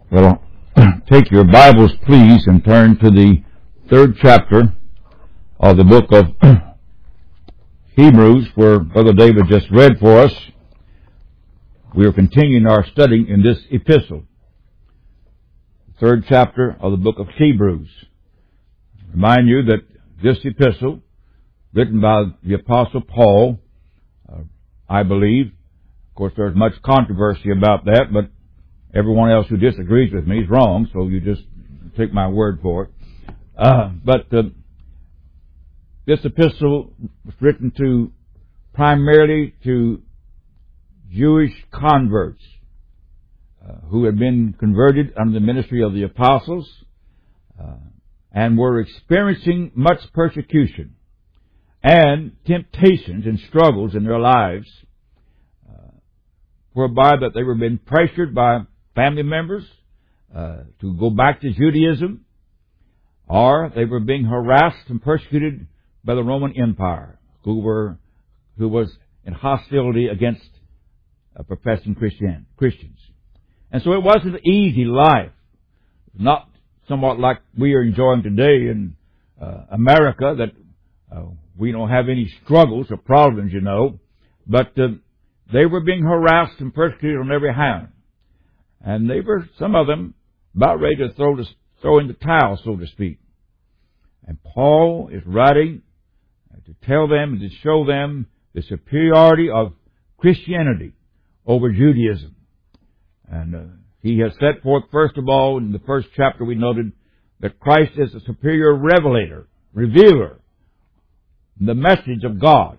Well, take your Bibles, please, and turn to the 3rd chapter of the book of Hebrews, where Brother David just read for us. We are continuing our study in this epistle. 3rd chapter of the book of Hebrews. Remind you that this epistle, written by the Apostle Paul, I believe, of course there's much controversy about that, but everyone else who disagrees with me is wrong, so you just take my word for it. But this epistle was written primarily to Jewish converts who had been converted under the ministry of the apostles and were experiencing much persecution and temptations and struggles in their lives, whereby that they were being pressured by family members to go back to Judaism, or they were being harassed and persecuted by the Roman Empire, who was in hostility against professing Christians. And so it wasn't an easy life, not somewhat like we are enjoying today in America, that we don't have any struggles or problems, but they were being harassed and persecuted on every hand. And they were, some of them, about ready to throw in the towel, so to speak. And Paul is writing to tell them and to show them the superiority of Christianity over Judaism. And he has set forth, first of all, in the first chapter we noted, that Christ is a superior revealer, the message of God.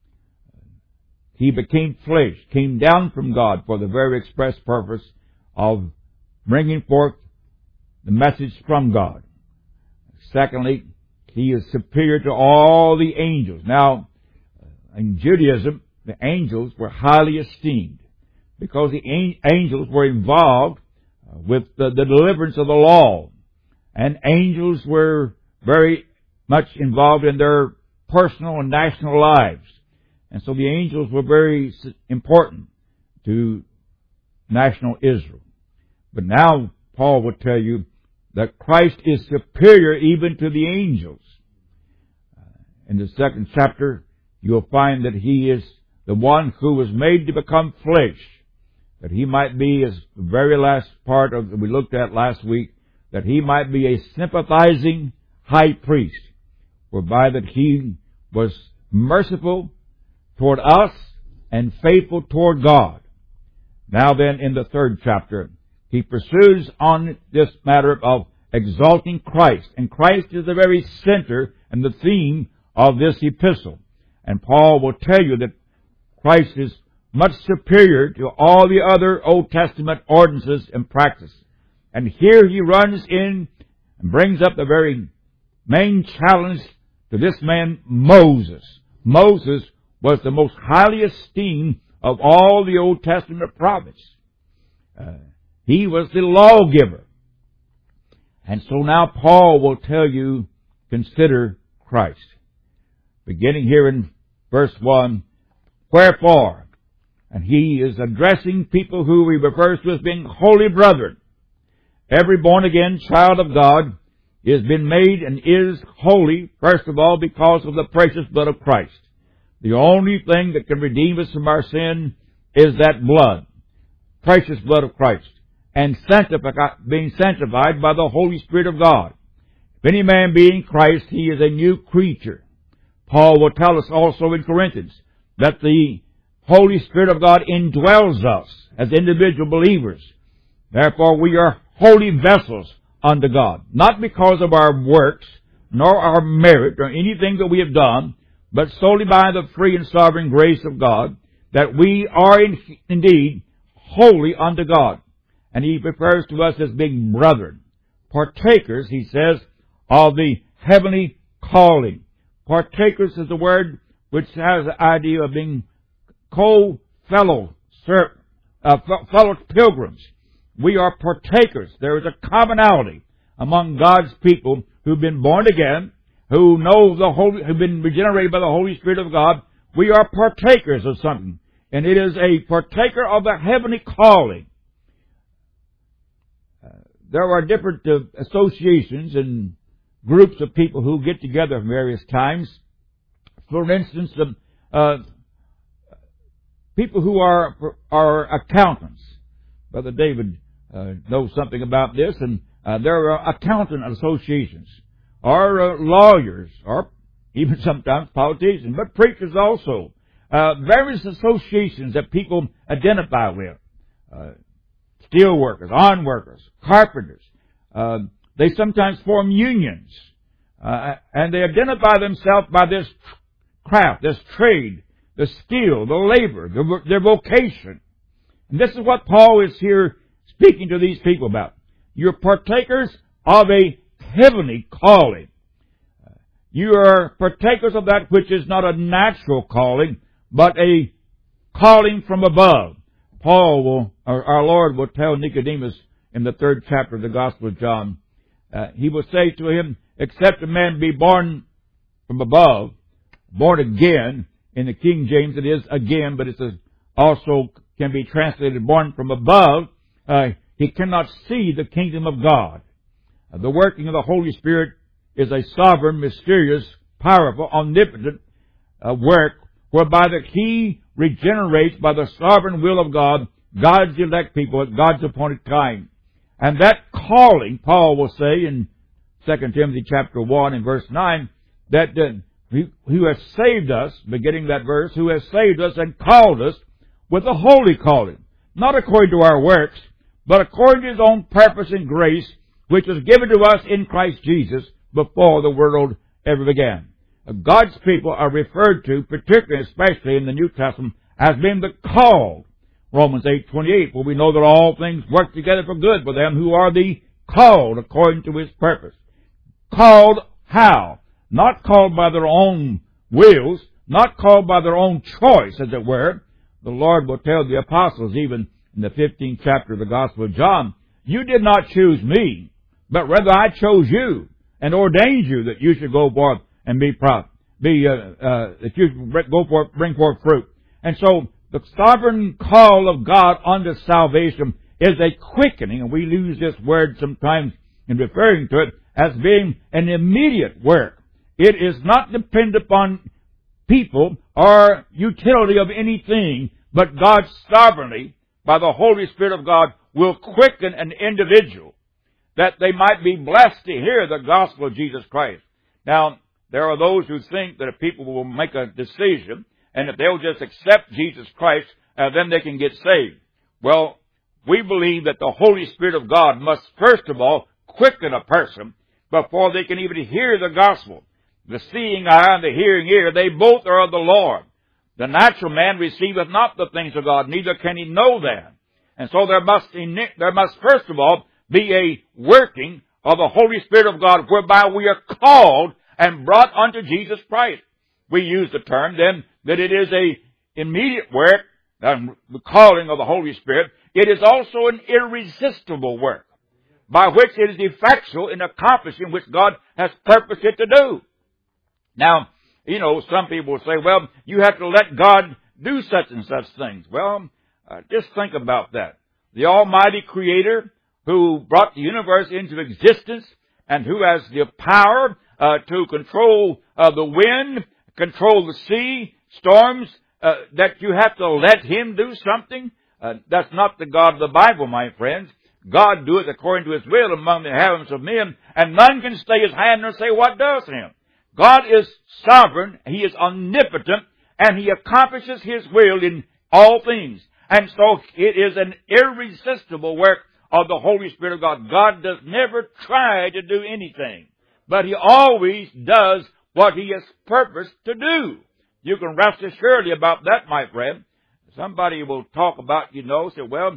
He became flesh, came down from God for the very express purpose of bringing forth the message from God. Secondly, he is superior to all the angels. Now, in Judaism, the angels were highly esteemed because the angels were involved with the deliverance of the law. And angels were very much involved in their personal and national lives. And so the angels were very important to national Israel. But now Paul will tell you that Christ is superior even to the angels. In the 2nd chapter, you'll find that he is the one who was made to become flesh, that he might be, as the very last part of we looked at last week, that he might be a sympathizing high priest, whereby that he was merciful toward us and faithful toward God. Now then, in the 3rd chapter, he pursues on this matter of exalting Christ. And Christ is the very center and the theme of this epistle. And Paul will tell you that Christ is much superior to all the other Old Testament ordinances and practices. And here he runs in and brings up the very main challenge to this man, Moses. Moses was the most highly esteemed of all the Old Testament prophets. He was the lawgiver. And so now Paul will tell you, consider Christ. Beginning here in verse 1, wherefore, and he is addressing people who he refers to as being holy brethren. Every born-again child of God has been made and is holy, first of all, because of the precious blood of Christ. The only thing that can redeem us from our sin is that blood, precious blood of Christ, and being sanctified by the Holy Spirit of God. If any man be in Christ, he is a new creature. Paul will tell us also in Corinthians that the Holy Spirit of God indwells us as individual believers. Therefore, we are holy vessels unto God, not because of our works, nor our merit, or anything that we have done, but solely by the free and sovereign grace of God, that we are indeed holy unto God. And he refers to us as being brethren, partakers, he says, of the heavenly calling. Partakers is the word which has the idea of being fellow pilgrims. We are partakers. There is a commonality among God's people who've been born again, who who've been regenerated by the Holy Spirit of God. We are partakers of something. And it is a partaker of the heavenly calling. there are different associations and groups of people who get together at various times. For instance, people who are accountants. Brother David knows something about this, and there are accountant associations, or lawyers, or even sometimes politicians, but preachers also. Various associations that people identify with. Steel workers, iron workers, carpenters. They sometimes form unions. And they identify themselves by this craft, this trade, the skill, the labor, their vocation. And this is what Paul is here speaking to these people about. You're partakers of a heavenly calling. You are partakers of that which is not a natural calling, but a calling from above. Our Lord will tell Nicodemus in the 3rd chapter of the Gospel of John, He will say to him, except a man be born from above, born again, in the King James it is again, but it also can be translated born from above, he cannot see the kingdom of God. The working of the Holy Spirit is a sovereign, mysterious, powerful, omnipotent work whereby He regenerates by the sovereign will of God, God's elect people at God's appointed time. And that calling, Paul will say in 2 Timothy chapter 1 and verse 9, that who has saved us, beginning that verse, who has saved us and called us with a holy calling, not according to our works, but according to His own purpose and grace, which was given to us in Christ Jesus before the world ever began. God's people are referred to, particularly, especially in the New Testament, as being the called. Romans 8:28, where we know that all things work together for good for them who are the called according to His purpose. Called how? Not called by their own wills, not called by their own choice, as it were. The Lord will tell the apostles, even in the 15th chapter of the Gospel of John, you did not choose me, but rather I chose you and ordained you that you should go forth and that you go forth, bring forth fruit. And so the sovereign call of God unto salvation is a quickening, and we use this word sometimes in referring to it as being an immediate work. It is not dependent upon people or utility of anything, but God sovereignly, by the Holy Spirit of God, will quicken an individual that they might be blessed to hear the gospel of Jesus Christ. Now, there are those who think that if people will make a decision and if they'll just accept Jesus Christ, then they can get saved. Well, we believe that the Holy Spirit of God must first of all quicken a person before they can even hear the gospel. The seeing eye and the hearing ear, they both are of the Lord. The natural man receiveth not the things of God, neither can he know them. And so there must first of all be a working of the Holy Spirit of God whereby we are called and brought unto Jesus Christ. We use the term then that it is a immediate work, the calling of the Holy Spirit. It is also an irresistible work by which it is effectual in accomplishing which God has purposed it to do. Now, some people will say, well, you have to let God do such and such things. Well, just think about that. The Almighty Creator who brought the universe into existence and who has the power to control the wind, control the sea, storms, that you have to let Him do something? That's not the God of the Bible, my friends. God doeth according to His will among the inhabitants of men, and none can stay His hand nor say what does Him. God is sovereign, He is omnipotent, and He accomplishes His will in all things. And so it is an irresistible work of the Holy Spirit of God. God does never try to do anything, but He always does what He has purposed to do. You can rest assuredly about that, my friend. Somebody will talk about, say, well,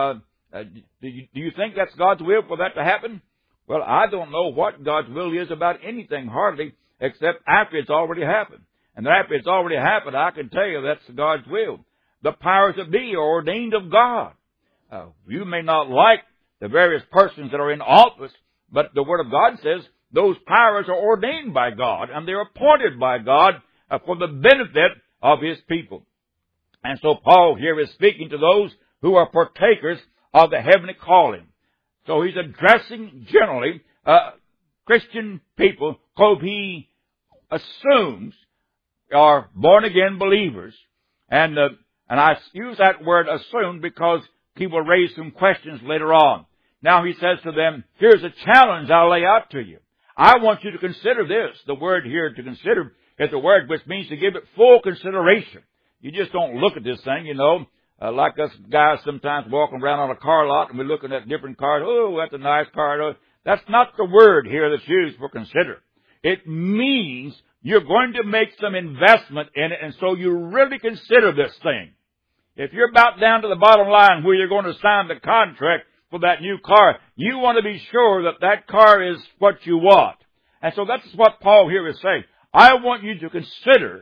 do you think that's God's will for that to happen? Well, I don't know what God's will is about anything, hardly, except after it's already happened. And after it's already happened, I can tell you that's God's will. The powers that be are ordained of God. You may not like the various persons that are in office, but the Word of God says those powers are ordained by God, and they're appointed by God for the benefit of His people. And so Paul here is speaking to those who are partakers of the heavenly calling. So he's addressing generally Christian people who he assumes are born-again believers. And I use that word assume because he will raise some questions later on. Now he says to them, here's a challenge I'll lay out to you. I want you to consider this. The word here to consider is a word which means to give it full consideration. You just don't look at this thing, like us guys sometimes walking around on a car lot and we're looking at different cars. Oh, that's a nice car. Oh, that's not the word here that's used for consider. It means you're going to make some investment in it, and so you really consider this thing. If you're about down to the bottom line where you're going to sign the contract for that new car, you want to be sure that that car is what you want. And so that's what Paul here is saying. I want you to consider,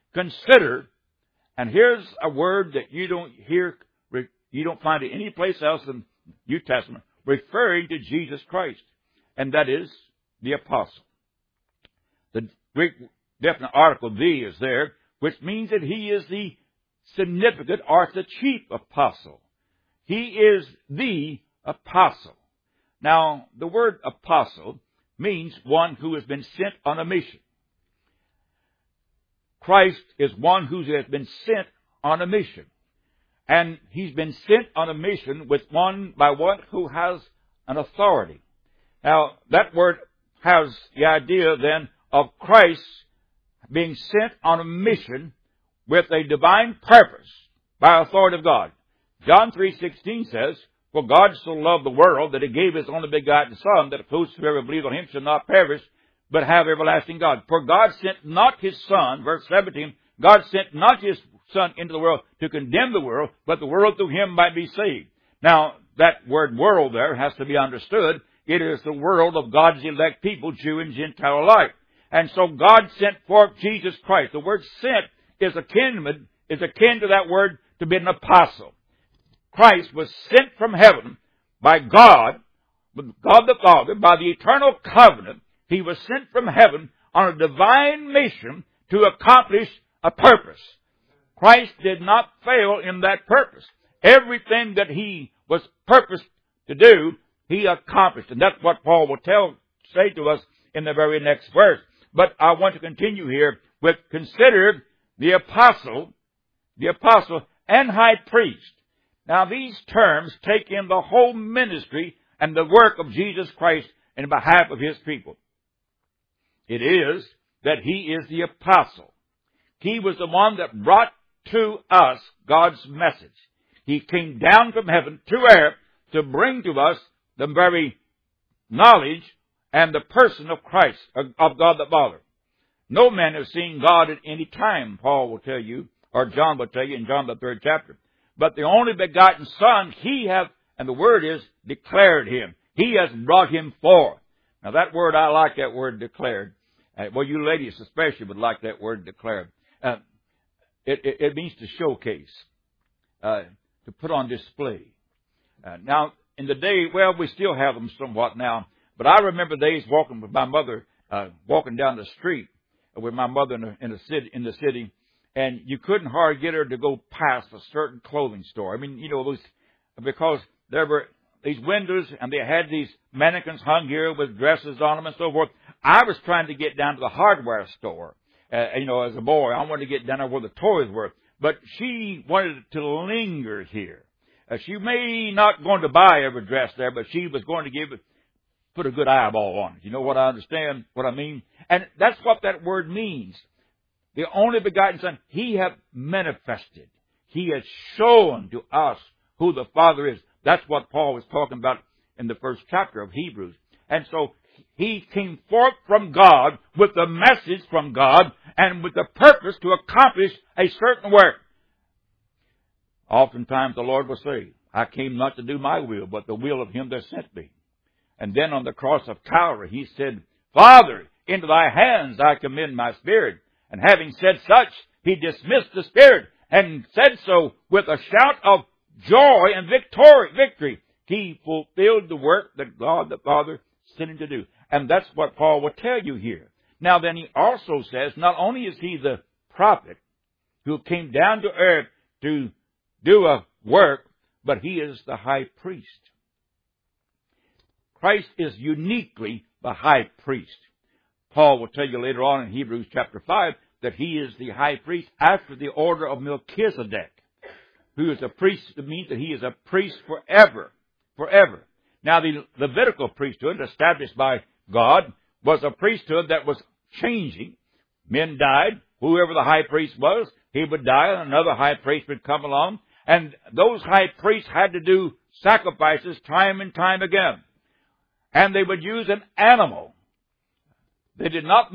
and here's a word that you don't find it any place else in the New Testament, referring to Jesus Christ, and that is the apostle. The Greek definite article "the" is there, which means that he is the significant or the chief apostle. He is the apostle. Now, the word apostle means one who has been sent on a mission. Christ is one who has been sent on a mission. And he's been sent on a mission by one who has an authority. Now, that word has the idea then of Christ being sent on a mission with a divine purpose by authority of God. John 3:16 says, "For God so loved the world that he gave his only begotten Son, that whosoever believes on him shall not perish, but have everlasting God. For God sent not his Son," verse 17, "God sent not his Son into the world to condemn the world, but the world through him might be saved." Now, that word world there has to be understood. It is the world of God's elect people, Jew and Gentile alike. And so God sent forth Jesus Christ. The word sent is akin to that word to be an apostle. Christ was sent from heaven by God the Father, by the eternal covenant. He was sent from heaven on a divine mission to accomplish a purpose. Christ did not fail in that purpose. Everything that he was purposed to do, he accomplished. And that's what Paul will say to us in the very next verse. But I want to continue here with consider the apostle and high priest. Now these terms take in the whole ministry and the work of Jesus Christ in behalf of his people. It is that he is the apostle. He was the one that brought to us God's message. He came down from heaven to earth to bring to us the very knowledge and the person of Christ, of God the Father. No man has seen God at any time, Paul will tell you, or John will tell you in John the 3rd chapter. But the only begotten Son, he hath, and the word is, declared him. He has brought him forth. Now that word, I like that word declared. Well, you ladies especially would like that word declared. It means to showcase, to put on display. Now, in the day, well, we still have them somewhat now, but I remember days walking with my mother, walking down the street with my mother in the city, and you couldn't hardly get her to go past a certain clothing store. I mean, because there were these windows and they had these mannequins hung here with dresses on them and so forth. I was trying to get down to the hardware store, as a boy. I wanted to get down there where the toys were. But she wanted to linger here. She may not going to buy every dress there, but she was going to put a good eyeball on it. You know what I understand, what I mean? And that's what that word means. The only begotten Son, he hath manifested. He has shown to us who the Father is. That's what Paul was talking about in the 1st chapter of Hebrews. And so he came forth from God with the message from God and with the purpose to accomplish a certain work. Oftentimes the Lord will say, I came not to do my will, but the will of him that sent me. And then on the cross of Calvary, he said, Father, into thy hands I commend my spirit. And having said such, he dismissed the spirit and said so with a shout of joy and victory. He fulfilled the work that God the Father sent him to do. And that's what Paul will tell you here. Now then he also says, not only is he the prophet who came down to earth to do a work, but he is the high priest. Christ is uniquely the high priest. Paul will tell you later on in Hebrews chapter 5 that he is the high priest after the order of Melchizedek, who is a priest. That means that he is a priest forever. Forever. Now, the Levitical priesthood established by God was a priesthood that was changing. Men died. Whoever the high priest was, he would die, and another high priest would come along. And those high priests had to do sacrifices time and time again. And they would use an animal. They did not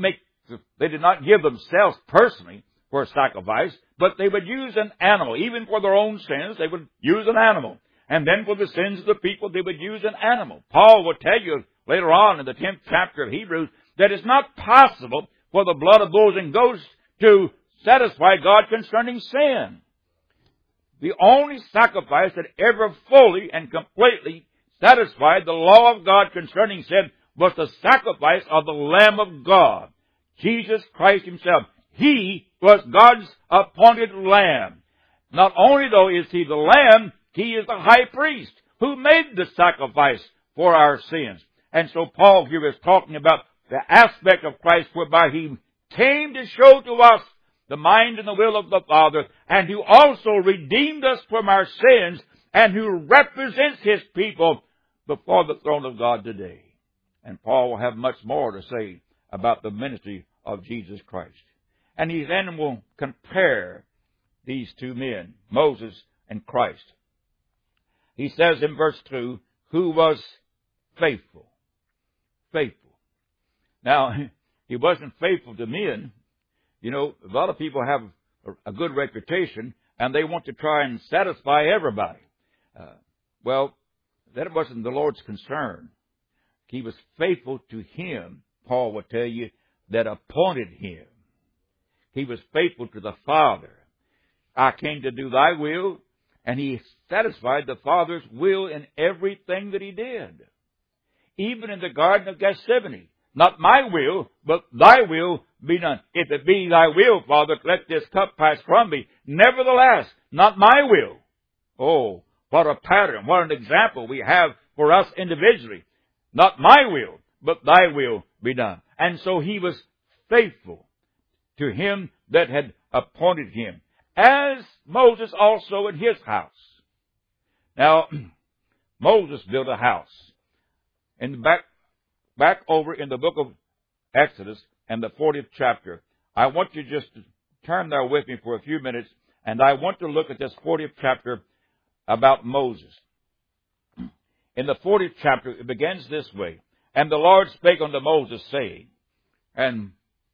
give themselves personally for a sacrifice, but they would use an animal. Even for their own sins, they would use an animal. And then for the sins of the people, they would use an animal. Paul will tell you later on in the 10th chapter of Hebrews that it's not possible for the blood of bulls and goats to satisfy God concerning sin. The only sacrifice that ever fully and completely satisfied the law of God concerning sin was the sacrifice of the Lamb of God, Jesus Christ himself. He was God's appointed Lamb. Not only, though, is he the Lamb, he is the high priest who made the sacrifice for our sins. And so Paul here is talking about the aspect of Christ whereby he came to show to us the mind and the will of the Father, and who also redeemed us from our sins, and who represents his people before the throne of God today. And Paul will have much more to say about the ministry of Jesus Christ. And he then will compare these two men, Moses and Christ. He says in verse 2, who was faithful. Faithful. Now, he wasn't faithful to men. You know, a lot of people have a good reputation, and they want to try and satisfy everybody. Well, that wasn't the Lord's concern. He was faithful to him, Paul will tell you, that appointed him. He was faithful to the Father. I came to do thy will, and he satisfied the Father's will in everything that he did. Even in the Garden of Gethsemane. Not my will, but thy will be done. If it be thy will, Father, let this cup pass from me. Nevertheless, not my will. Oh, what a pattern, what an example we have for us individually. Not my will, but thy will be done. And so he was faithful to him that had appointed him, as Moses also in his house. Now, Moses built a house. In the back over in the book of Exodus and the 40th chapter, I want you just to turn there with me for a few minutes, and I want to look at this 40th chapter about Moses. In the 40th chapter, it begins this way. And the Lord spake unto Moses, saying, and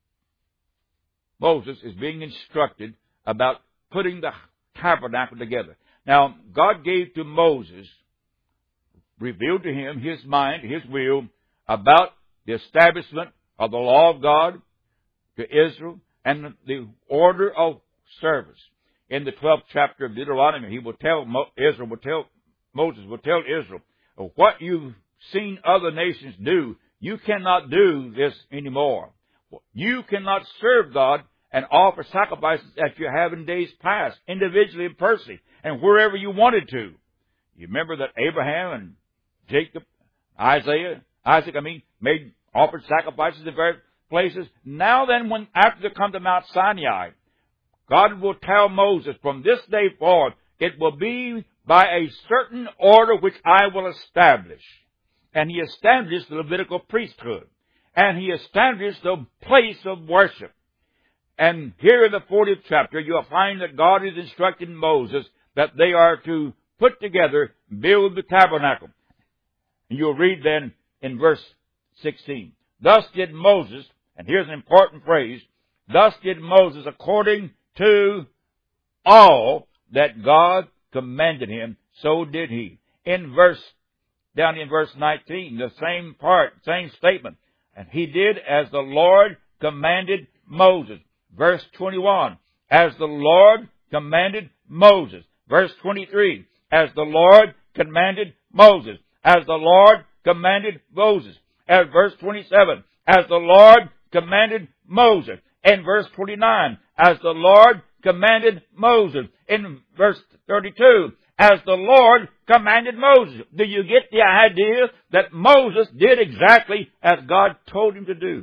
Moses is being instructed about putting the tabernacle together. Now, God gave to Moses, revealed to him his mind, his will, about the establishment of the law of God to Israel and the order of service. In the 12th chapter of Deuteronomy, he will tell Moses will tell Israel, what you've seen other nations do, you cannot do this anymore. You cannot serve God and offer sacrifices as you have in days past, individually and personally, and wherever you wanted to. You remember that Abraham and Jacob, Isaac, offered sacrifices in various places. Now then, after they come to Mount Sinai, God will tell Moses, from this day forward, it will be by a certain order which I will establish. And he established the Levitical priesthood. And he established the place of worship. And here in the 40th chapter, you'll find that God is instructing Moses that they are to put together, build the tabernacle. And you'll read then in verse 16. Thus did Moses, and here's an important phrase, thus did Moses according to all that God commanded him, so did he. Down in verse 19, the same part, same statement. And he did as the Lord commanded Moses. Verse 21, as the Lord commanded Moses. Verse 23, as the Lord commanded Moses. As the Lord commanded Moses. At verse 27, as the Lord commanded Moses. In verse 29, as the Lord commanded Moses. In verse 32, as the Lord commanded Moses. Do you get the idea that Moses did exactly as God told him to do?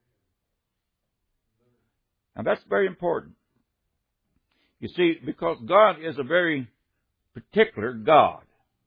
Now that's very important. You see, because God is a very particular God.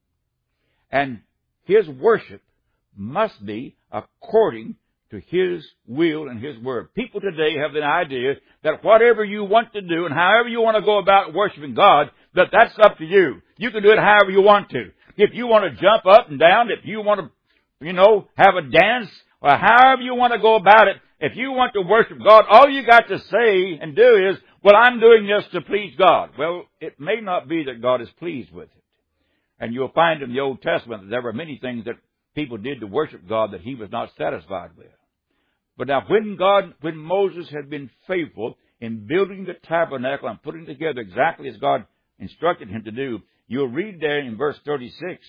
And His worship must be according to His will and His word. People today have the idea that whatever you want to do and however you want to go about worshiping God, that's up to you. You can do it however you want to. If you want to jump up and down, if you want to, have a dance, or however you want to go about it, if you want to worship God, all you got to say and do is, well, I'm doing this to please God. Well, it may not be that God is pleased with it. And you'll find in the Old Testament that there were many things that people did to worship God that He was not satisfied with. But now when Moses had been faithful in building the tabernacle and putting it together exactly as God instructed him to do, you'll read there in verse 36.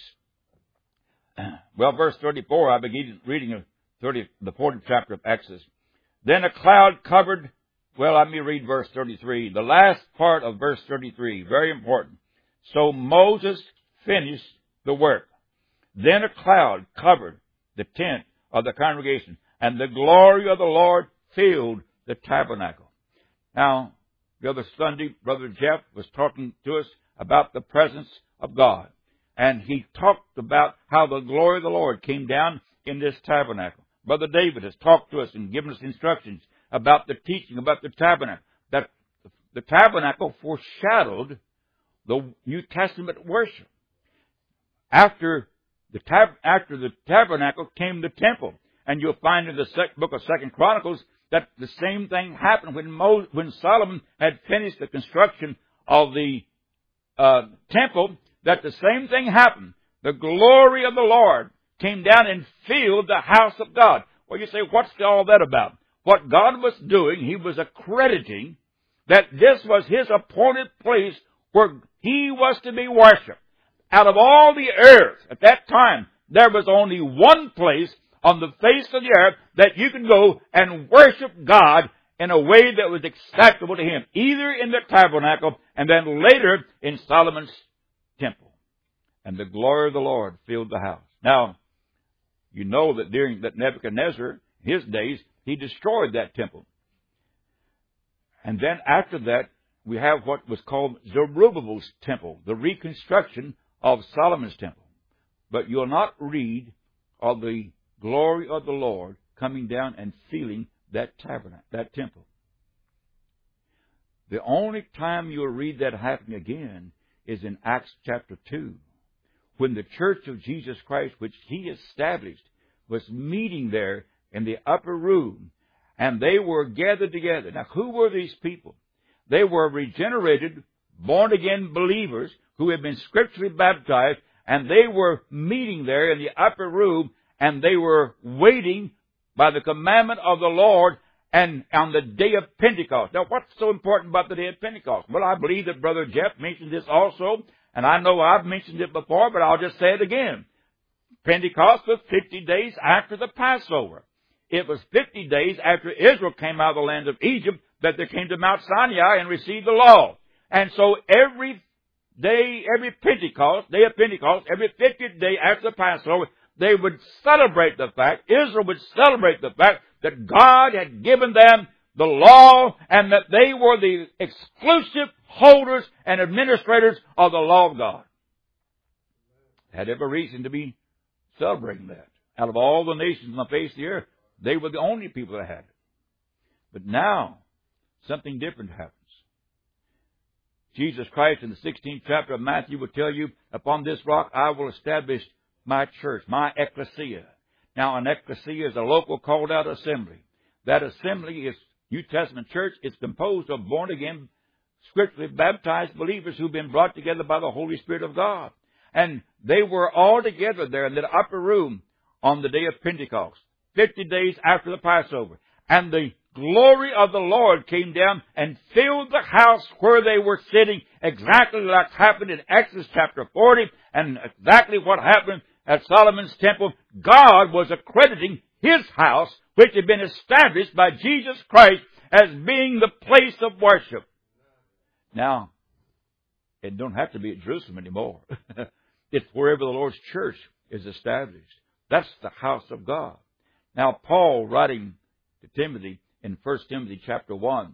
Well, verse 34, I begin reading the 40th chapter of Exodus. Then a cloud covered, let me read verse 33. The last part of verse 33, very important. So Moses finished the work. Then a cloud covered the tent of the congregation, and the glory of the Lord filled the tabernacle. Now, the other Sunday, Brother Jeff was talking to us about the presence of God. And he talked about how the glory of the Lord came down in this tabernacle. Brother David has talked to us and given us instructions about the teaching about the tabernacle. That the tabernacle foreshadowed the New Testament worship. After the tabernacle came the temple. And you'll find in the book of 2 Chronicles that the same thing happened when Solomon had finished the construction of the temple, that the same thing happened. The glory of the Lord came down and filled the house of God. Well, you say, what's all that about? What God was doing, He was accrediting that this was His appointed place where He was to be worshipped. Out of all the earth at that time, there was only one place on the face of the earth that you could go and worship God in a way that was acceptable to Him, either in the tabernacle and then later in Solomon's temple. And the glory of the Lord filled the house. Now, you know that during that Nebuchadnezzar, his days, he destroyed that temple. And then after that, we have what was called Zerubbabel's temple, the reconstruction of Solomon's temple. But you'll not read of the glory of the Lord coming down and filling that tabernacle, that temple. The only time you'll read that happen again is in Acts chapter 2, when the church of Jesus Christ, which He established, was meeting there in the upper room, and they were gathered together. Now, who were these people? They were regenerated, born-again believers who had been scripturally baptized, and they were meeting there in the upper room, and they were waiting by the commandment of the Lord and on the day of Pentecost. Now, what's so important about the day of Pentecost? Well, I believe that Brother Jeff mentioned this also, and I know I've mentioned it before, but I'll just say it again. Pentecost was 50 days after the Passover. It was 50 days after Israel came out of the land of Egypt that they came to Mount Sinai and received the law. And so every day, every Pentecost, day of Pentecost, every 50th day after the Passover, they would celebrate the fact, Israel would celebrate the fact that God had given them the law and that they were the exclusive holders and administrators of the law of God. Had every reason to be celebrating that. Out of all the nations on the face of the earth, they were the only people that had it. But now, something different happens. Jesus Christ in the 16th chapter of Matthew will tell you, upon this rock I will establish my church, my ecclesia. Now, an ecclesia is a local called out assembly. That assembly is New Testament church. It's composed of born-again, scripturally baptized believers who've been brought together by the Holy Spirit of God. And they were all together there in that upper room on the day of Pentecost, 50 days after the Passover. And the glory of the Lord came down and filled the house where they were sitting, exactly like happened in Exodus chapter 40, and exactly what happened at Solomon's temple. God was accrediting His house, which had been established by Jesus Christ, as being the place of worship. Now, It don't have to be at Jerusalem anymore. It's wherever the Lord's church is established. That's the house of God. Now, Paul, writing to Timothy in 1 Timothy chapter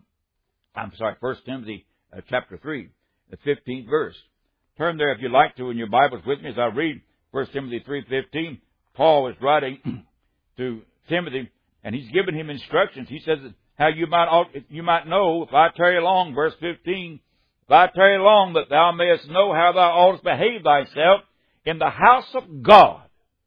3, the 15th verse. Turn there if you like to in your Bibles with me as I read 1 Timothy 3:15. Paul is writing to Timothy, and he's giving him instructions. He says how you might know, if I tarry long, verse 15, if I tarry long, that thou mayest know how thou oughtest behave thyself in the house of God.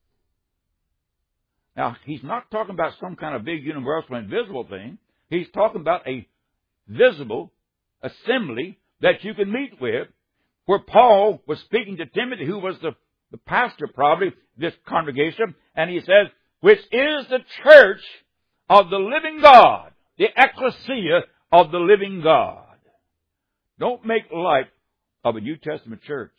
Now, he's not talking about some kind of big, universal, invisible thing. He's talking about a visible assembly that you can meet with, where Paul was speaking to Timothy, who was the pastor, probably, this congregation, and he says, which is the church of the living God, the ecclesia of the living God. Don't make light of a New Testament church.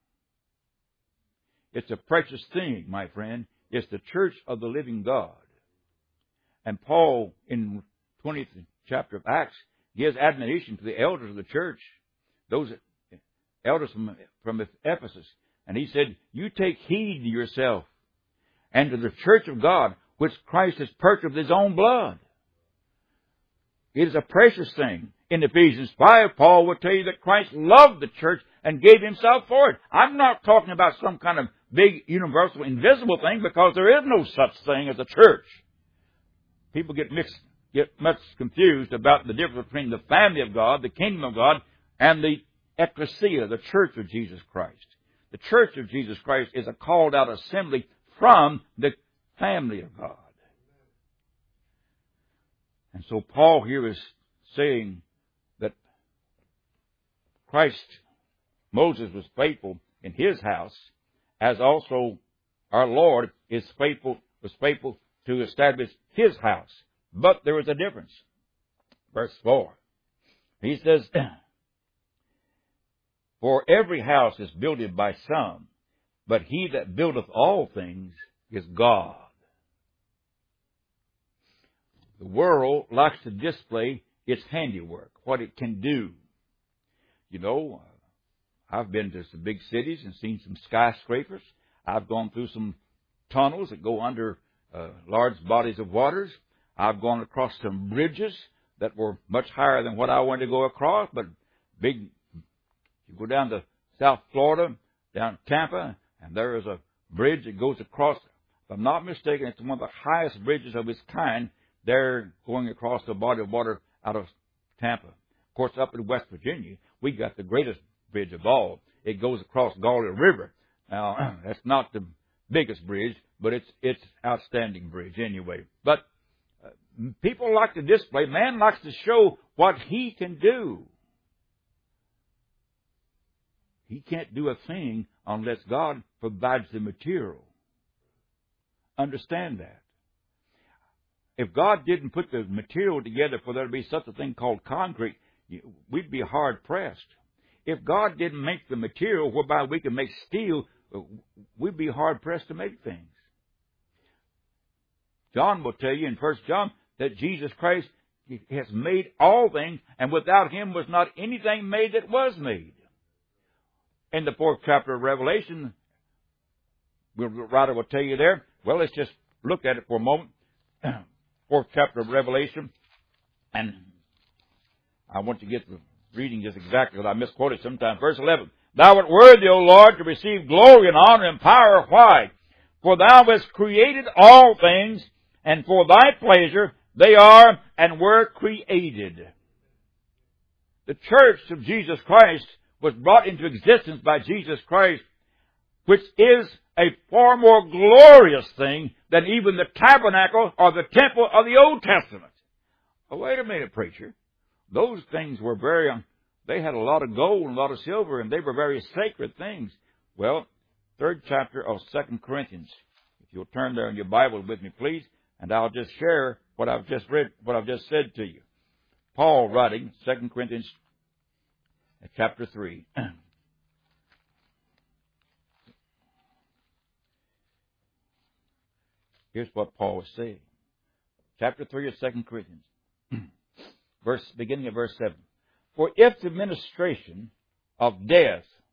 It's a precious thing, my friend. It's the church of the living God. And Paul, in 20th chapter of Acts, gives admonition to the elders of the church, those elders from Ephesus. And he said, you take heed to yourself and to the church of God, which Christ has purchased with his own blood. It is a precious thing. In Ephesians 5, Paul will tell you that Christ loved the church and gave himself for it. I'm not talking about some kind of big, universal, invisible thing, because there is no such thing as a church. People get much confused about the difference between the family of God, the kingdom of God, and the ecclesia, the church of Jesus Christ. The church of Jesus Christ is a called out assembly from the family of God. And so Paul here is saying that Moses was faithful in his house, as also our Lord was faithful to establish his house. But there is a difference. Verse 4. He says, for every house is builded by some, but he that buildeth all things is God. The world likes to display its handiwork, what it can do. You know, I've been to some big cities and seen some skyscrapers. I've gone through some tunnels that go under large bodies of waters. I've gone across some bridges that were much higher than what I wanted to go across, but big. You go down to South Florida, down Tampa, and there is a bridge that goes across. If I'm not mistaken, it's one of the highest bridges of its kind there, going across the body of water out of Tampa. Of course, up in West Virginia, we got the greatest bridge of all. It goes across Gauley River. Now, that's not the biggest bridge, but it's outstanding bridge anyway. But people like to display, man likes to show what he can do. He can't do a thing unless God provides the material. Understand that. If God didn't put the material together for there to be such a thing called concrete, we'd be hard-pressed. If God didn't make the material whereby we can make steel, we'd be hard-pressed to make things. John will tell you in 1 John that Jesus Christ has made all things, and without him was not anything made that was made. In the 4th chapter of Revelation, the writer will tell you there. Well, let's just look at it for a moment. 4th chapter of Revelation, and I want to get the reading just exactly, because I misquoted sometimes. Verse 11, thou art worthy, O Lord, to receive glory and honor and power. Why? For thou hast created all things, and for thy pleasure they are and were created. The church of Jesus Christ was brought into existence by Jesus Christ, which is a far more glorious thing than even the tabernacle or the temple of the Old Testament. Oh, wait a minute, preacher. Those things were they had a lot of gold and a lot of silver, and they were very sacred things. Well, 3rd chapter of 2 Corinthians. If you'll turn there in your Bible with me, please, and I'll just share what I've just read, what I've just said to you. Paul writing, 2 Corinthians chapter 3. Here's what Paul is saying. Chapter 3 of 2 Corinthians. Beginning of verse 7. For if the ministration of death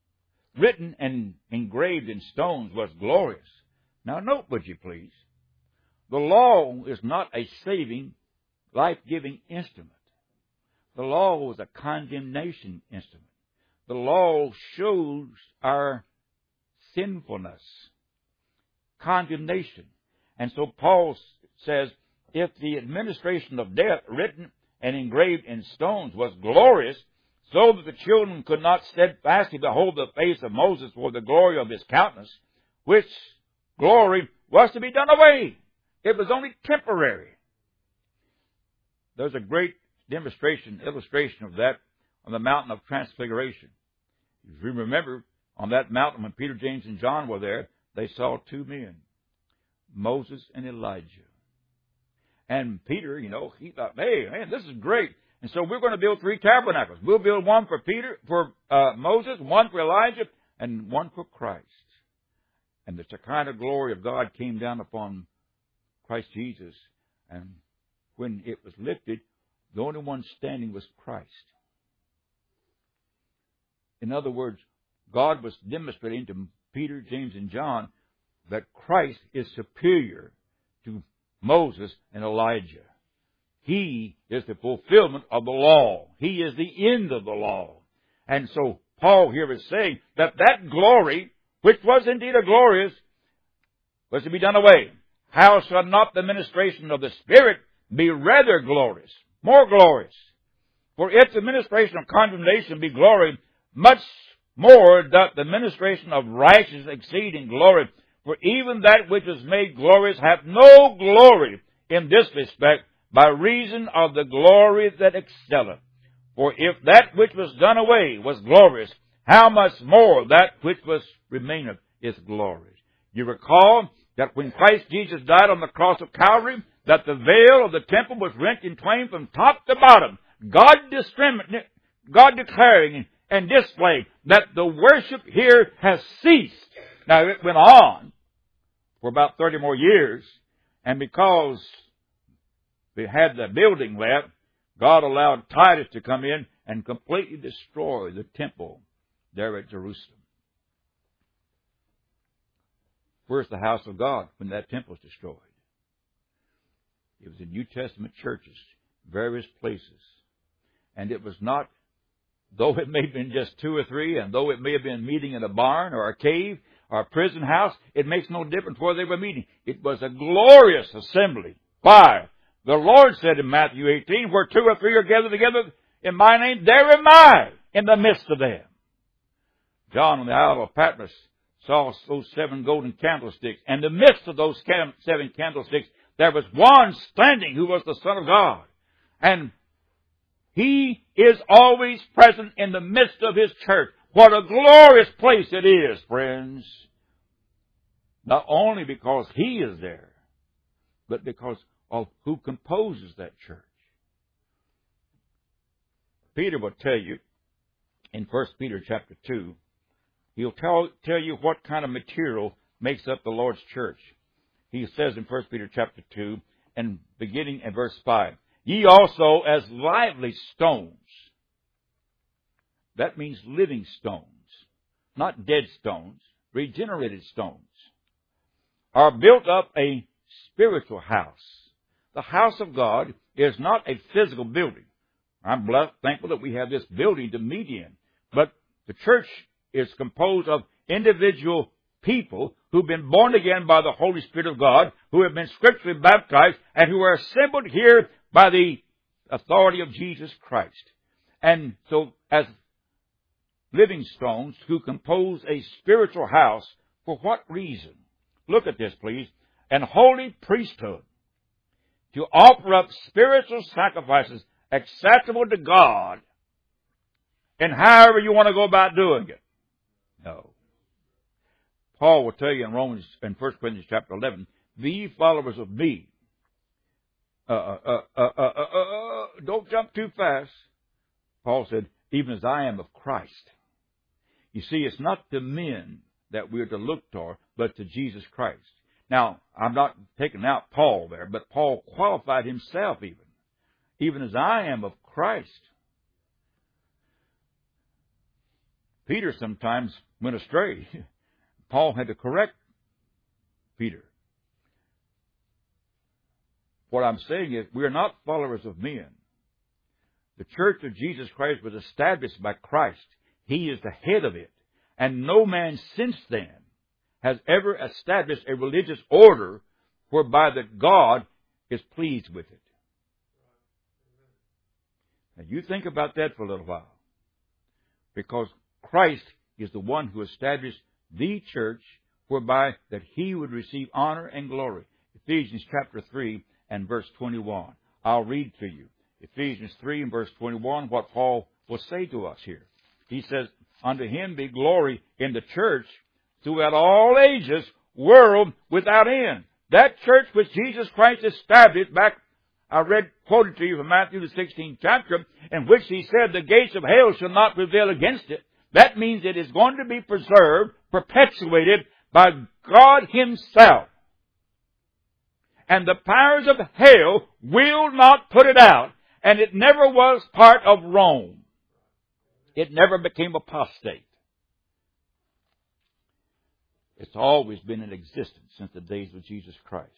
written and engraved in stones was glorious. Now note, would you please, the law is not a saving, life-giving instrument. The law was a condemnation instrument. The law shows our sinfulness, condemnation. And so Paul says, if the administration of death, written and engraved in stones, was glorious, so that the children could not steadfastly behold the face of Moses for the glory of his countenance, which glory was to be done away. It was only temporary. There's a great illustration of that on the mountain of transfiguration. If you remember, on that mountain when Peter, James, and John were there, they saw two men, Moses and Elijah. And Peter, he thought, hey, man, this is great. And so we're going to build 3 tabernacles. We'll build one for Moses, one for Elijah, and one for Christ. And the Shekinah glory of God came down upon Christ Jesus. And when it was lifted, the only one standing was Christ. In other words, God was demonstrating to Peter, James, and John that Christ is superior to Moses and Elijah. He is the fulfillment of the law. He is the end of the law. And so Paul here is saying that glory, which was indeed a glorious, was to be done away. How shall not the ministration of the Spirit be rather glorious, more glorious? For if the ministration of condemnation be glory, much more doth the ministration of righteousness exceed in glory. For even that which is made glorious hath no glory in this respect, by reason of the glory that excelleth. For if that which was done away was glorious, how much more that which was remaineth is glorious. You recall that when Christ Jesus died on the cross of Calvary, that the veil of the temple was rent in twain from top to bottom. God declaring and displaying that the worship here has ceased. Now it went on for about 30 more years, and because they had the building left, God allowed Titus to come in and completely destroy the temple there at Jerusalem. Where's the house of God when that temple was destroyed? It was in New Testament churches, various places. And it was not, though it may have been just 2 or 3, and though it may have been meeting in a barn or a cave or a prison house, it makes no difference where they were meeting. It was a glorious assembly. Why? The Lord said in Matthew 18, where 2 or 3 are gathered together in my name, there am I in the midst of them. John on the Isle of Patmos saw those 7 golden candlesticks. And in the midst of those 7 candlesticks, there was one standing who was the Son of God. And He is always present in the midst of His church. What a glorious place it is, friends. Not only because He is there, but because of who composes that church. Peter will tell you in 1 Peter chapter 2, he'll tell you what kind of material makes up the Lord's church. He says in 1 Peter chapter 2, and beginning at verse 5, ye also as lively stones. That means living stones, not dead stones, regenerated stones, are built up a spiritual house. The house of God is not a physical building. I'm thankful that we have this building to meet in. But the church is composed of individual people who've been born again by the Holy Spirit of God, who have been scripturally baptized, and who are assembled here by the authority of Jesus Christ. And so, as living stones who compose a spiritual house, for what reason? Look at this, please. An holy priesthood, to offer up spiritual sacrifices acceptable to God, and however you want to go about doing it. No. Paul will tell you in 1 Corinthians chapter 11, be ye followers of me. Don't jump too fast. Paul said, even as I am of Christ. You see, it's not the men that we're to look toward, but to Jesus Christ. Now, I'm not taking out Paul there, but Paul qualified himself even as I am of Christ. Peter sometimes went astray, Paul had to correct Peter. What I'm saying is, we are not followers of men. The church of Jesus Christ was established by Christ. He is the head of it. And no man since then has ever established a religious order whereby that God is pleased with it. Now you think about that for a little while. Because Christ is the one who established the church whereby that He would receive honor and glory. Ephesians chapter 3 and verse 21. I'll read to you. Ephesians 3 and verse 21, what Paul will say to us here. He says, unto Him be glory in the church throughout all ages, world without end. That church which Jesus Christ established back, I quoted to you from Matthew the 16th chapter, in which He said, the gates of hell shall not prevail against it. That means it is going to be preserved, perpetuated by God Himself. And the powers of hell will not put it out. And it never was part of Rome. It never became apostate. It's always been in existence since the days of Jesus Christ.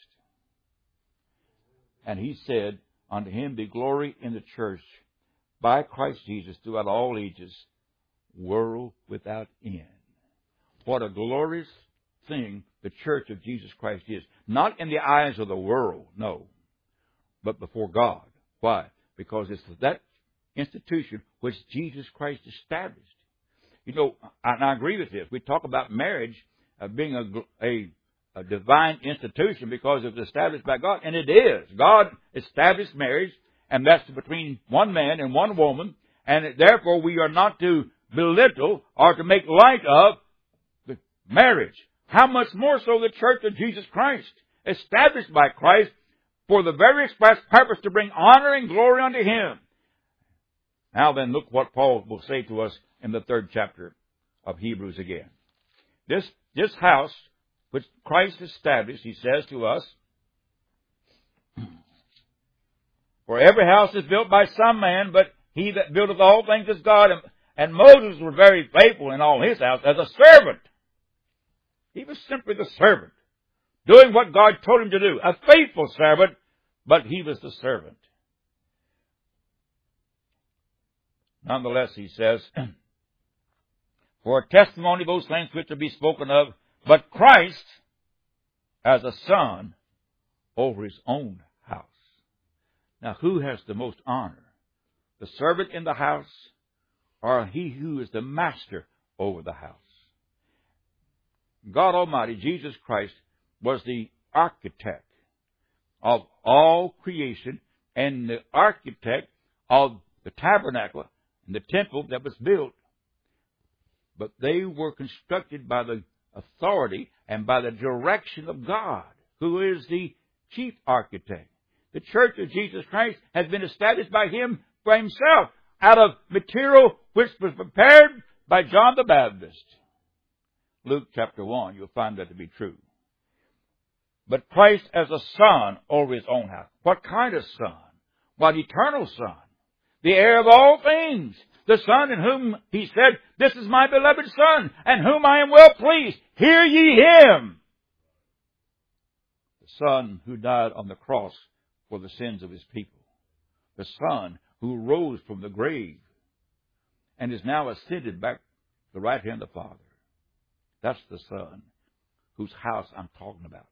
And He said, unto Him be glory in the church by Christ Jesus throughout all ages, world without end. What a glorious thing the church of Jesus Christ is. Not in the eyes of the world, no, but before God. Why? Because it's that institution which Jesus Christ established. You know, and I agree with this. We talk about marriage being a divine institution because it was established by God, and it is. God established marriage, and that's between one man and one woman, and therefore we are not to belittle or to make light of the marriage. How much more so the church of Jesus Christ, established by Christ for the very express purpose to bring honor and glory unto Him. Now then, look what Paul will say to us in the 3rd chapter of Hebrews again. This house which Christ established, he says to us, for every house is built by some man, but he that buildeth all things is God. And Moses was very faithful in all his house as a servant. He was simply the servant, doing what God told him to do. A faithful servant, but he was the servant. Nonetheless, he says, for a testimony of those things which are be spoken of, but Christ as a son over His own house. Now, who has the most honor? The servant in the house, or he who is the master over the house? God Almighty, Jesus Christ, was the architect of all creation and the architect of the tabernacle and the temple that was built. But they were constructed by the authority and by the direction of God, who is the chief architect. The church of Jesus Christ has been established by Him by Himself out of material which was prepared by John the Baptist. Luke chapter 1, you'll find that to be true. But Christ as a son over His own house. What kind of son? What eternal son? The heir of all things. The Son in whom He said, this is my beloved Son, and whom I am well pleased. Hear ye Him. The Son who died on the cross for the sins of His people. The Son who rose from the grave and is now ascended back to the right hand of the Father. That's the Son whose house I'm talking about.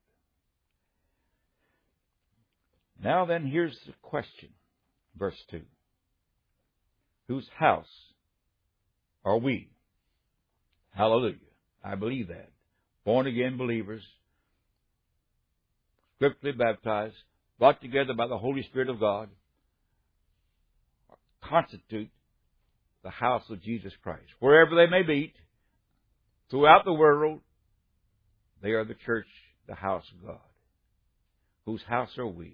Now then, here's the question. Verse 2. Whose house are we? Hallelujah. I believe that. Born again believers, scripturally baptized, brought together by the Holy Spirit of God, constitute the house of Jesus Christ. Wherever they may meet, throughout the world, they are the church, the house of God. Whose house are we?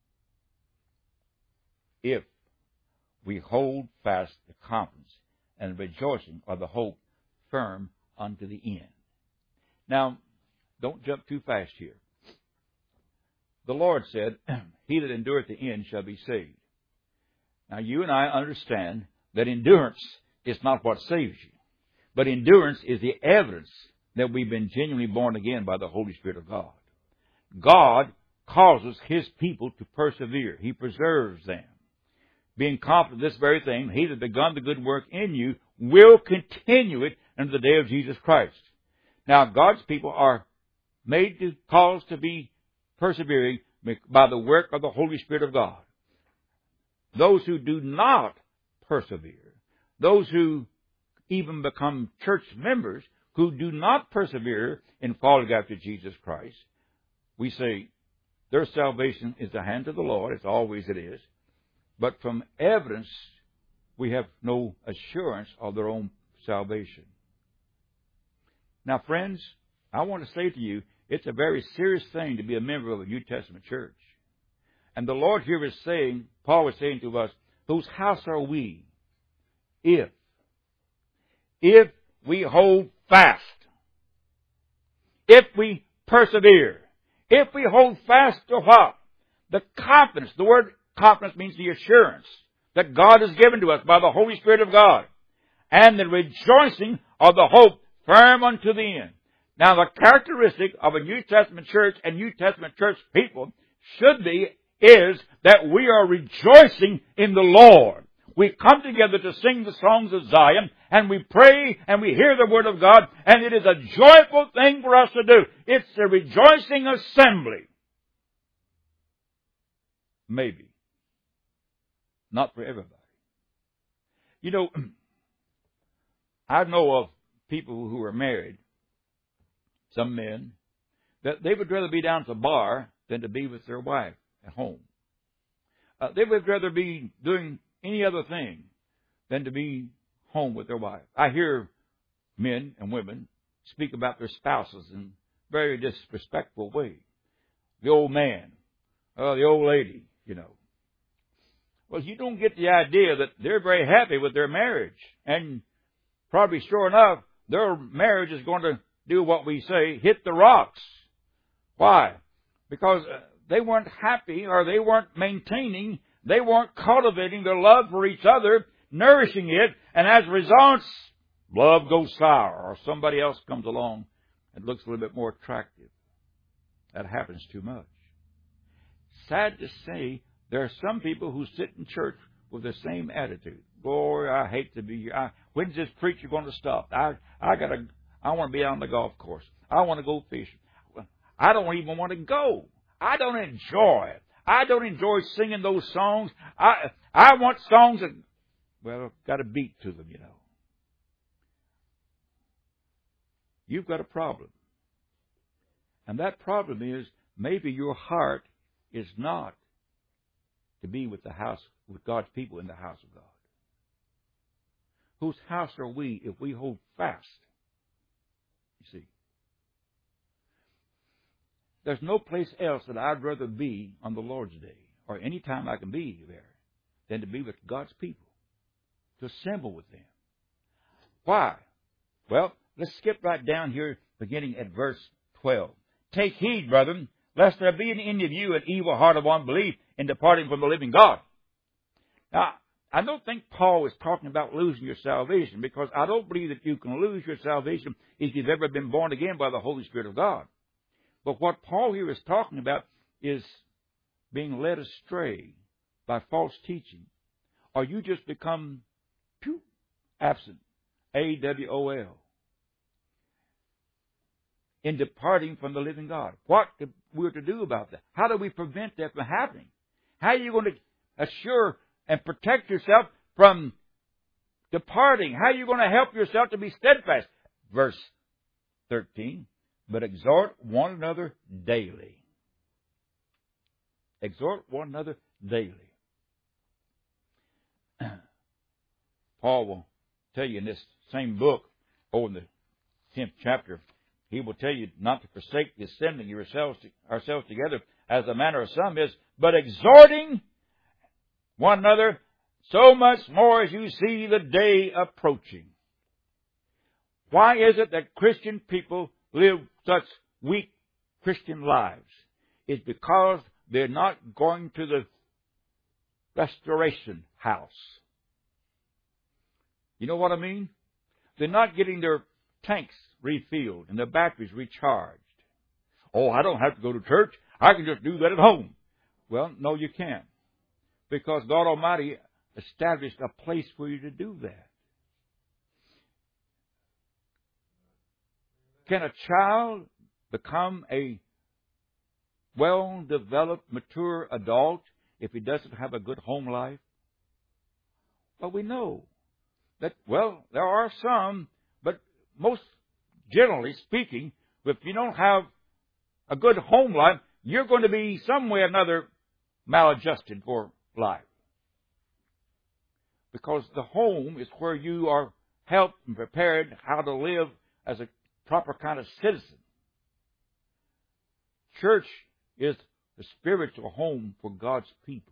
If we hold fast the confidence and rejoicing of the hope firm unto the end. Now, don't jump too fast here. The Lord said, he that endureth the end shall be saved. Now, you and I understand that endurance is not what saves you. But endurance is the evidence that we've been genuinely born again by the Holy Spirit of God. God causes His people to persevere. He preserves them. Being confident of this very thing, He that has begun the good work in you will continue it unto the day of Jesus Christ. Now, God's people are made to cause to be persevering by the work of the Holy Spirit of God. Those who do not persevere, those who even become church members who do not persevere in following after Jesus Christ, we say their salvation is the hand of the Lord, as always it is. But from evidence, we have no assurance of their own salvation. Now, friends, I want to say to you, it's a very serious thing to be a member of a New Testament church. And the Lord here is saying, Paul was saying to us, whose house are we? If we hold fast, if we persevere, if we hold fast to what? The confidence. The word confidence means the assurance that God has given to us by the Holy Spirit of God, and the rejoicing of the hope firm unto the end. Now, the characteristic of a New Testament church and New Testament church people is that we are rejoicing in the Lord. We come together to sing the songs of Zion, and we pray, and we hear the Word of God, and it is a joyful thing for us to do. It's a rejoicing assembly. Maybe. Not for everybody. You know, I know of people who are married, some men, that they would rather be down at the bar than to be with their wife at home. They would rather be doing any other thing than to be home with their wife. I hear men and women speak about their spouses in a very disrespectful way. The old man, the old lady, you know. Well, you don't get the idea that they're very happy with their marriage. And probably sure enough, their marriage is going to do what we say, hit the rocks. Why? Because they weren't happy, or they weren't maintaining, they weren't cultivating their love for each other, nourishing it, and as a result, love goes sour, or somebody else comes along and looks a little bit more attractive. That happens too much. Sad to say, there are some people who sit in church with the same attitude. Boy, I hate to be here. When's this preacher going to stop? I want to be on the golf course. I want to go fishing. I don't even want to go. I don't enjoy it. I don't enjoy singing those songs. I want songs that, well, got a beat to them, you know. You've got a problem. And that problem is maybe your heart is not to be with God's people in the house of God. Whose house are we if we hold fast? You see. There's no place else that I'd rather be on the Lord's Day, or any time I can be there, than to be with God's people, to assemble with them. Why? Well, let's skip right down here, beginning at verse 12. Take heed, brethren, lest there be in any of you an evil heart of unbelief in departing from the living God. Now, I don't think Paul is talking about losing your salvation, because I don't believe that you can lose your salvation if you've ever been born again by the Holy Spirit of God. But what Paul here is talking about is being led astray by false teaching. Or you just become absent. AWOL. In departing from the living God. What we're to do about that? How do we prevent that from happening? How are you going to assure and protect yourself from departing? How are you going to help yourself to be steadfast? Verse 13. But exhort one another daily. Exhort one another daily. Paul will tell you in this same book, over in the 10th chapter, he will tell you not to forsake the assembling ourselves together, as the manner of some is, but exhorting one another, so much more as you see the day approaching. Why is it that Christian people live such weak Christian lives? It's because they're not going to the restoration house. You know what I mean? They're not getting their tanks refilled and their batteries recharged. Oh, I don't have to go to church. I can just do that at home. Well, no, you can't. Because God Almighty established a place for you to do that. Can a child become a well-developed, mature adult if he doesn't have a good home life? Well, we know that, well, there are some, but most generally speaking, if you don't have a good home life, you're going to be some way or another maladjusted for life. Because the home is where you are helped and prepared how to live as a proper kind of citizen. Church is the spiritual home for God's people.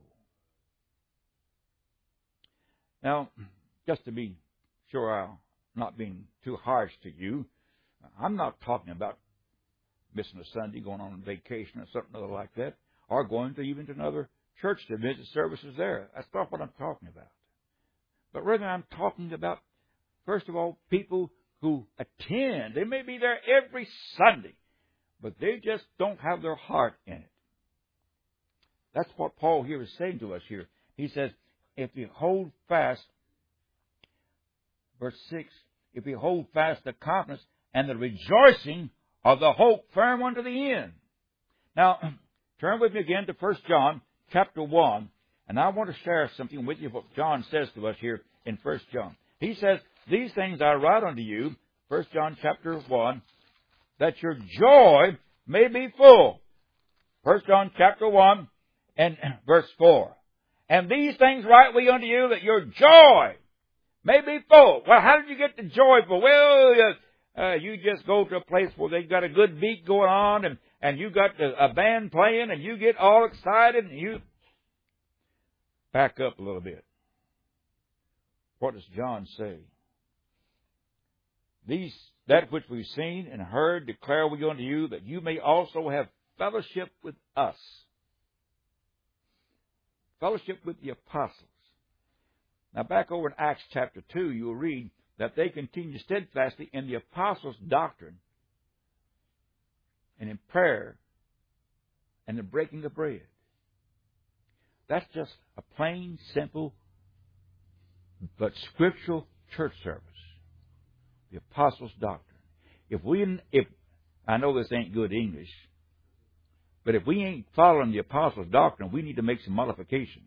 Now, just to be sure I'm not being too harsh to you, I'm not talking about missing a Sunday, going on vacation or something other like that, or going to even to another church to visit services there. That's not what I'm talking about. But rather I'm talking about, first of all, people who attend. They may be there every Sunday, but they just don't have their heart in it. That's what Paul here is saying to us here. He says, if you hold fast, verse 6, if you hold fast the confidence and the rejoicing of the hope firm unto the end. Now, turn with me again to 1 John chapter 1, and I want to share something with you what John says to us here in 1 John. He says, these things I write unto you, 1 John chapter 1, that your joy may be full. 1 John chapter 1 and verse 4. And these things write we unto you, that your joy may be full. Well, how did you get the joy full? Well, you just go to a place where they've got a good beat going on, and you got a band playing, and you get all excited, and you back up a little bit. What does John say? That which we've seen and heard declare we unto you, that you may also have fellowship with us. Fellowship with the apostles. Now back over in Acts chapter 2, you'll read that they continued steadfastly in the apostles' doctrine and in prayer and in breaking of bread. That's just a plain, simple, but scriptural church service. The apostles' doctrine. If I know this ain't good English, but if we ain't following the apostles' doctrine, we need to make some modifications.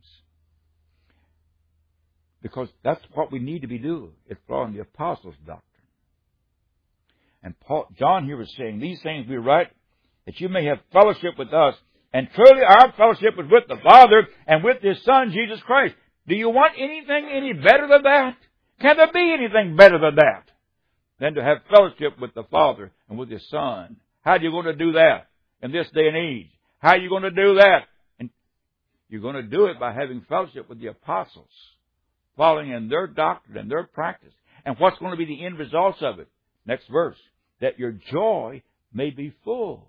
Because that's what we need to be doing, is following the apostles' doctrine. And John here is saying, these things we write, that you may have fellowship with us. And truly our fellowship is with the Father and with His Son, Jesus Christ. Do you want anything any better than that? Can there be anything better than that? Than to have fellowship with the Father and with His Son. How are you going to do that in this day and age? How are you going to do that? And you're going to do it by having fellowship with the apostles, following in their doctrine and their practice. And what's going to be the end results of it? Next verse. That your joy may be full.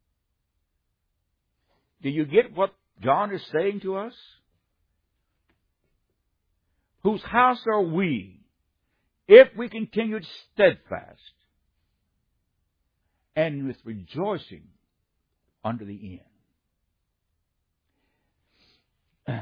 Do you get what John is saying to us? Whose house are we if we continued steadfast and with rejoicing unto the end?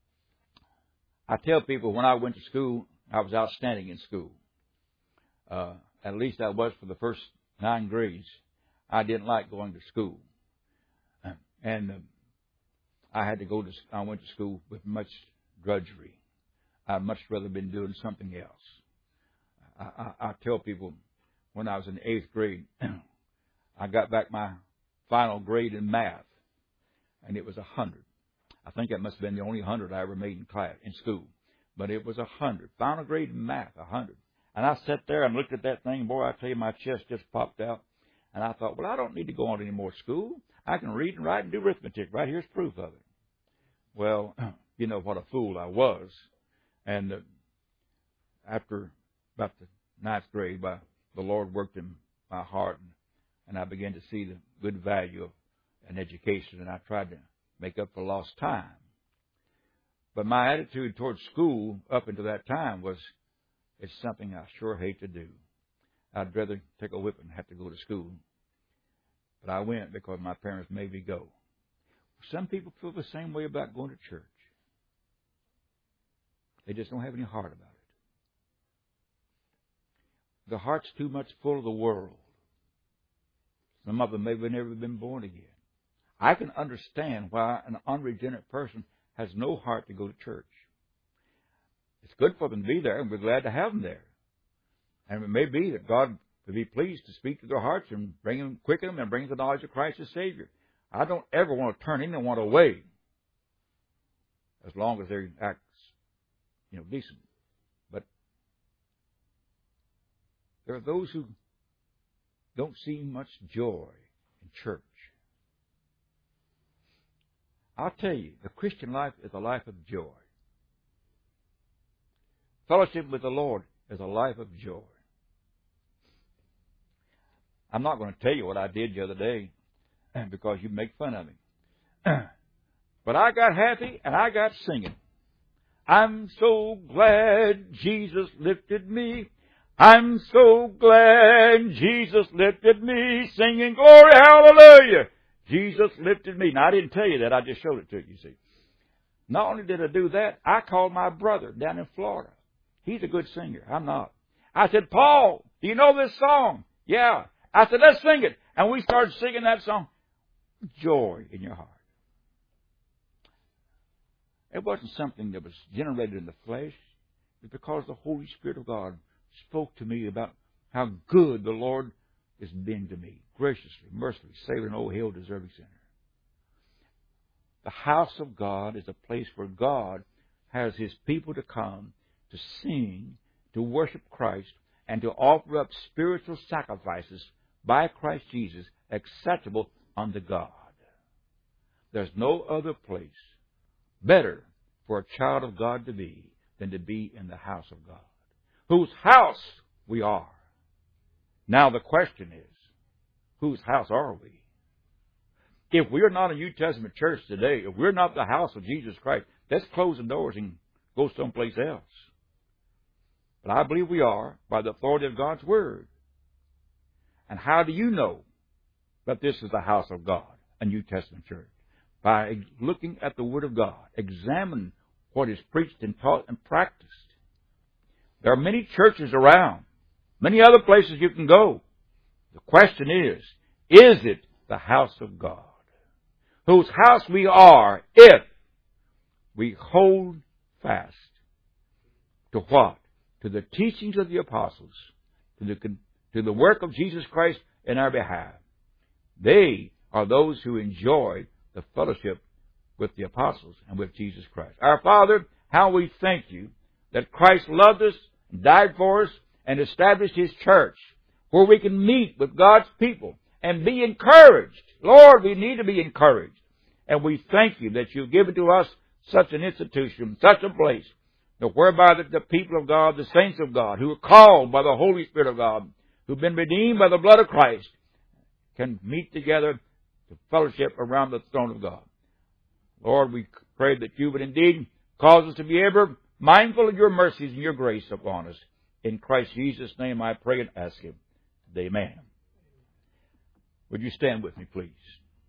I tell people when I went to school, I was outstanding in school. At least I was for the first 9 grades. I didn't like going to school. And I went to school with much drudgery. I'd much rather been doing something else. I tell people when I was in the 8th grade, I got back my final grade in math, and it was 100. I think that must have been the only 100 I ever made in school. But it was 100. Final grade in math, 100. And I sat there and looked at that thing. Boy, I tell you, my chest just popped out. And I thought, well, I don't need to go on any more school. I can read and write and do arithmetic. Right here's proof of it. Well, you know what a fool I was. And after about the 9th grade, the Lord worked in my heart, and I began to see the good value of an education, and I tried to make up for lost time. But my attitude towards school up until that time was, it's something I sure hate to do. I'd rather take a whip and have to go to school. But I went because my parents made me go. Some people feel the same way about going to church. They just don't have any heart about it. The heart's too much full of the world. Some of them maybe have never been born again. I can understand why an unregenerate person has no heart to go to church. It's good for them to be there, and we're glad to have them there. And it may be that God would be pleased to speak to their hearts and bring them, quicken them, and bring them to the knowledge of Christ as Savior. I don't ever want to turn anyone away, as long as they act, decent. But there are those who don't see much joy in church. I'll tell you, the Christian life is a life of joy. Fellowship with the Lord is a life of joy. I'm not going to tell you what I did the other day because you make fun of me. But I got happy and I got singing. I'm so glad Jesus lifted me. I'm so glad Jesus lifted me, singing glory, hallelujah. Jesus lifted me. Now, I didn't tell you that. I just showed it to you, see. Not only did I do that, I called my brother down in Florida. He's a good singer. I'm not. I said, Paul, do you know this song? Yeah. I said, let's sing it. And we started singing that song. Joy in your heart. It wasn't something that was generated in the flesh. It was because the Holy Spirit of God spoke to me about how good the Lord has been to me. Graciously, mercifully, saving an old hell-deserving sinner. The house of God is a place where God has His people to come, to sing, to worship Christ, and to offer up spiritual sacrifices by Christ Jesus acceptable unto God. There's no other place better for a child of God to be than to be in the house of God, whose house we are. Now the question is, whose house are we? If we're not a New Testament church today, if we're not the house of Jesus Christ, let's close the doors and go someplace else. But I believe we are by the authority of God's Word. And how do you know that this is the house of God, a New Testament church? By looking at the Word of God. Examine what is preached and taught and practiced. There are many churches around, many other places you can go. The question is it the house of God? Whose house we are if we hold fast to what? To the teachings of the apostles, to the work of Jesus Christ in our behalf. They are those who enjoy the fellowship with the apostles and with Jesus Christ. Our Father, how we thank you that Christ loved us, died for us, and established His church where we can meet with God's people and be encouraged. Lord, we need to be encouraged. And we thank you that you've given to us such an institution, such a place, whereby the people of God, the saints of God, who are called by the Holy Spirit of God, who've been redeemed by the blood of Christ, can meet together to fellowship around the throne of God. Lord, we pray that you would indeed cause us to be ever mindful of your mercies and your grace upon us. In Christ Jesus' name I pray and ask Him. Amen. Would you stand with me, please?